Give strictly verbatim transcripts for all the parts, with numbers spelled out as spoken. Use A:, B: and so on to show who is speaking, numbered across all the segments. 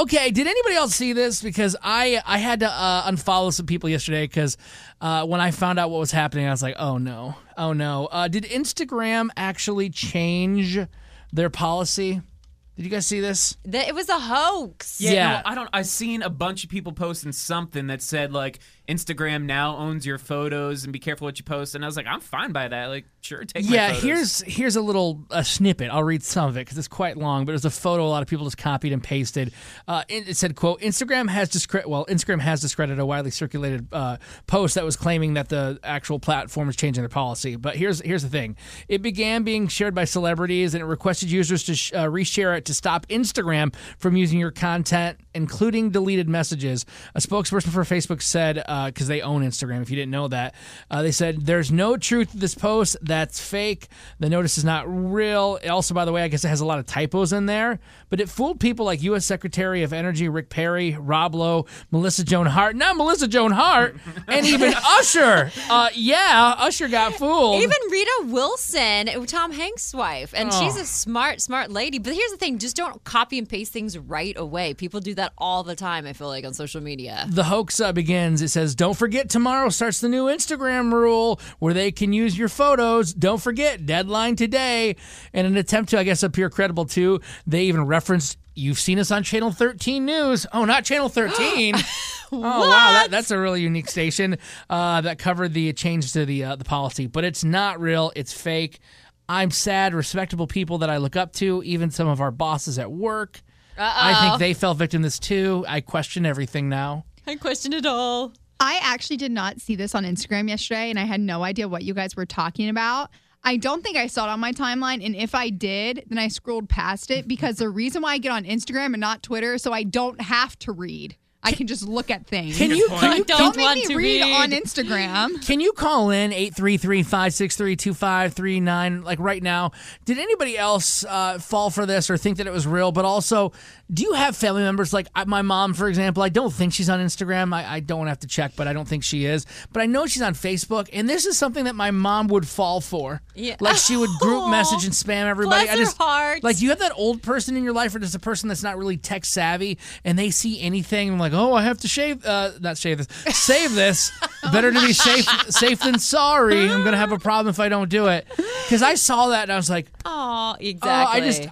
A: Okay, did anybody else see this? Because I I had to uh, unfollow some people yesterday because uh, when I found out what was happening, I was like, oh no, oh no. Uh, did Instagram actually change their policy? Did you guys see this?
B: The, it was a hoax.
C: Yeah,
A: Yeah.
C: No, I don't. I've seen a bunch of people posting something that said like Instagram now owns your photos and be careful what you post. And I was like, I'm fine by that. Like, sure, take my
A: Yeah,
C: photos.
A: here's here's a little a snippet. I'll read some of it because it's quite long, but it was a photo a lot of people just copied and pasted. Uh, it, it said, quote, Instagram has discredit well, Instagram has discredited a widely circulated uh, post that was claiming that the actual platform is changing their policy. But here's here's the thing. It began being shared by celebrities and it requested users to sh- uh, reshare it to stop Instagram from using your content, including deleted messages. A spokesperson for Facebook said, because uh, they own Instagram, if you didn't know that, uh, they said, there's no truth to this post. That's fake. The notice is not real. Also, by the way, I guess it has a lot of typos in there, but it fooled people like U S Secretary of Energy Rick Perry, Rob Lowe, Melissa Joan Hart, not Melissa Joan Hart, and even Usher. Uh, yeah, Usher got fooled.
B: Even Rita Wilson, Tom Hanks' wife, and
A: Oh.
B: she's a smart, smart lady. But here's the thing: just don't copy and paste things right away. People do that all the time, I feel like, on social media.
A: The hoax uh, begins. It says, don't forget tomorrow starts the new Instagram rule where they can use your photos. Don't forget, deadline today. In an attempt to, I guess, appear credible too, they even referenced, you've seen us on Channel thirteen News. Oh, not Channel thirteen. Oh, wow. That, that's a really unique station uh, that covered the change to the, uh, the policy. But it's not real. It's fake. I'm sad, respectable people that I look up to, even some of our bosses at work.
B: Uh-oh.
A: I think they fell victim to this too. I question everything now.
B: I question it all.
D: I actually did not see this on Instagram yesterday, and I had no idea what you guys were talking about. I don't think I saw it on my timeline, and if I did, then I scrolled past it because the reason why I get on Instagram and not Twitter, so I don't have to read. I can just look at things.
A: Can you, can you,
B: Don't
D: Don't make
B: want
D: me
B: to
D: read,
B: read.
D: on Instagram.
A: Can you call in eight three three, five six three, two five three nine like right now? Did anybody else uh, fall for this or think that it was real? But also, do you have family members like I- my mom, for example? I don't think she's on Instagram. I, I don't have to check, but I don't think she is. But I know she's on Facebook, and this is something that my mom would fall for.
B: Yeah.
A: Like she would group
B: Aw.
A: message and spam everybody.
B: Bless
A: I
B: her
A: just
B: heart.
A: like, do you have that old person in your life or just a person that's not really tech savvy and they see anything and like, oh, I have to shave. Uh, not shave this. Save this. Better to be safe safe than sorry. I'm gonna have a problem if I don't do it. Because I saw that and I was like,
B: Oh, exactly.
A: oh, I just.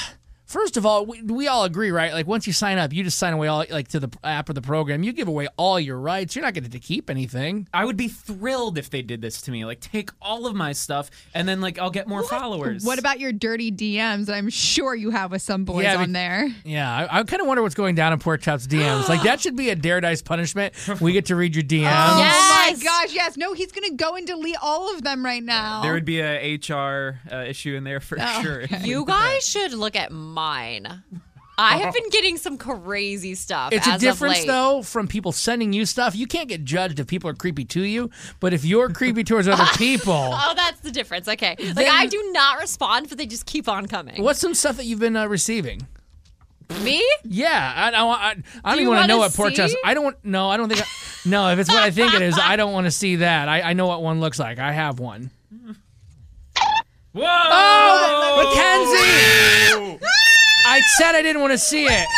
A: First of all, we, we all agree, right? Like once you sign up, you just sign away all like to the app or the program. You give away all your rights. You're not going to keep anything.
C: I would be thrilled if they did this to me. Like, take all of my stuff, and then like I'll get more followers.
D: What about your dirty D Ms? I'm sure you have with some boys
A: Yeah,
D: on
A: but-
D: there.
A: Yeah, I, I kind of wonder what's going down in Pork Chop's D Ms. Like that should be a Dare Dice punishment. We get to read your D Ms.
D: Oh
B: Yes.
D: my gosh, yes. No, he's going to go and delete all of them right now.
C: There would be a H R uh, issue in there for
D: Oh,
C: sure.
D: okay.
B: You guys should look at mine. I have been getting some crazy stuff.
A: It's
B: as
A: a difference,
B: of late.
A: though, from people sending you stuff. You can't get judged if people are creepy to you, but if you're creepy towards other people,
B: Oh, that's the difference. Okay. Like,
A: Then-
B: I do not respond, but they just keep on coming.
A: what's some stuff that you've been uh, receiving?
B: Me?
A: Yeah, I, I, I, I don't
B: you
A: even want to know
B: wanna
A: what pork chop.
B: see?
A: I don't. No, I don't think. I, no, if it's what I think it is, I don't want to see that. I, I know what one looks like. I have one.
C: Whoa!
A: Oh, Mackenzie! I said I didn't want to see it.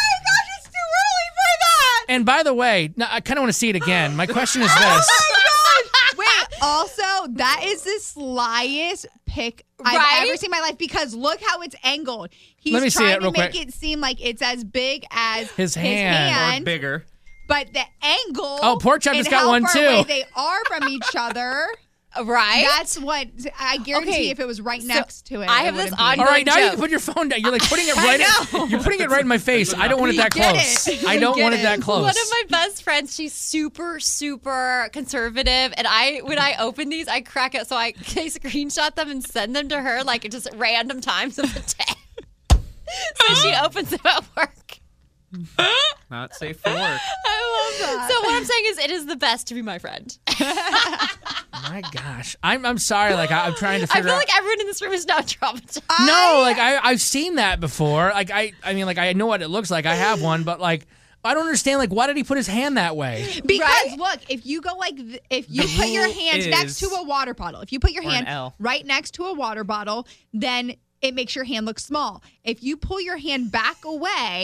A: And by the way, no, I kind of want to see it again. My question is this.
D: Wait, also, that is the slyest pic
B: Right?
D: I've ever seen in my life because look how it's angled. He's
A: Let me see
D: trying
A: it real
D: to make
A: quick.
D: it seem like it's as big as
A: His hand.
D: hand,
C: Or bigger.
D: but the angle.
A: Oh, Pork Chop
D: and
A: just got
D: how
A: one,
D: far
A: too.
D: away they are from each other.
B: Right?
D: That's what I guarantee.
B: Okay,
D: If it was right
B: so
D: next to it,
B: I
D: it
B: have this
D: wouldn't be.
B: on-
A: All right, now you
B: joke.
A: can put your phone down. You're like putting it right.
D: know.
A: In, you're putting it right in my face. I don't want it
D: You
A: that
D: get
A: close.
D: it.
A: I
D: You
A: don't
D: get
A: want it
D: it.
A: that close.
B: One of my best friends, she's super, super conservative. And I, when I open these, I crack it. So I, I screenshot them and send them to her like just random times of the day. So she opens them at work.
C: Not safe for work.
B: I love that. So what I'm saying is it is the best to be my friend.
A: My gosh, I'm I'm sorry. Like I, I'm trying to
B: I
A: figure
B: feel
A: out.
B: like everyone in this room is now traumatized.
A: No, like I I've seen that before. Like I I mean like I know what it looks like. I have one, but like I don't understand. Like why did he put his hand that way?
D: Because
B: Right?
D: look, if you go like, th- if you
C: The
D: put your
C: rule
D: hand
C: is-
D: next to a water bottle, if you put your
C: Or an
D: hand
C: L.
D: right next to a water bottle, then it makes your hand look small. If you pull your hand back away,
C: Ah.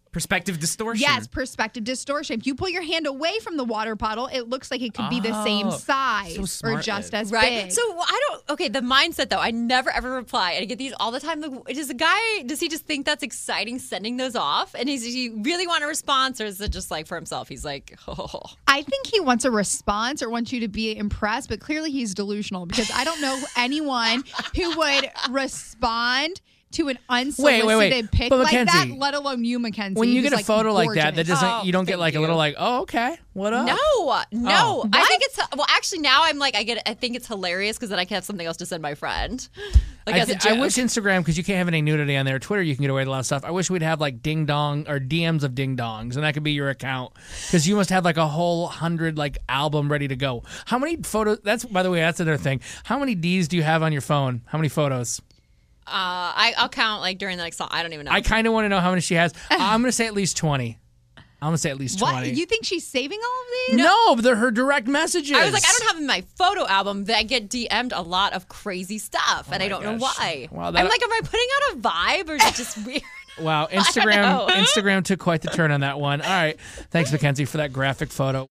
C: Perspective distortion.
D: Yes, perspective distortion. If you pull your hand away from the water puddle, it looks like it could be the same
C: Oh,
D: size
C: so
D: or
C: smart,
D: just
C: Liv.
D: as
B: Right.
D: big.
B: So I don't. Okay, the mindset though. I never ever reply, and I get these all the time. Like, does the guy? Does he just think that's exciting sending those off? And is he really want a response, or is it just like for himself? He's like, oh.
D: I think he wants a response or wants you to be impressed, but clearly he's delusional because I don't know anyone who would respond to an unsolicited
A: Wait, wait, wait.
D: pic
A: But
D: like that,
A: Mackenzie,
D: let alone you, Mackenzie.
A: When you
D: who's,
A: get a
D: like,
A: photo like that, that
D: gorgeous.
A: doesn't
B: Oh,
A: you don't get
B: thank
A: like a
B: you.
A: little like, oh, okay, what up?
B: No, no.
A: Oh.
B: I think it's well. Actually, now I'm like, I get. I think it's hilarious because then I can have something else to send my friend. Like
A: I,
B: as a
A: th- I
B: joke.
A: wish Instagram, because you can't have any nudity on there. Twitter, you can get away with a lot of stuff. I wish we'd have like ding dong or D Ms of ding dongs, and that could be your account because you must have like a whole hundred like album ready to go. How many photos? That's by the way, that's another thing. How many Ds do you have on your phone? How many photos?
B: Uh, I, I'll count like during the next song. I don't even know.
A: I kind of want to know how many she has. I'm gonna say at least twenty. I'm gonna say at least
D: What?
A: twenty.
D: You think she's saving all of these?
A: no, but they're her direct messages.
B: I was like, I don't have in my photo album that I get D M'd a lot of crazy stuff, and
A: my
B: I don't know
A: gosh.
B: why.
A: Wow, that-
B: I'm like, am I putting out a vibe or is it just weird?
A: Wow,
B: don't
A: Instagram
B: know.
A: Instagram took quite the turn on that one. All right, thanks Mackenzie for that graphic photo.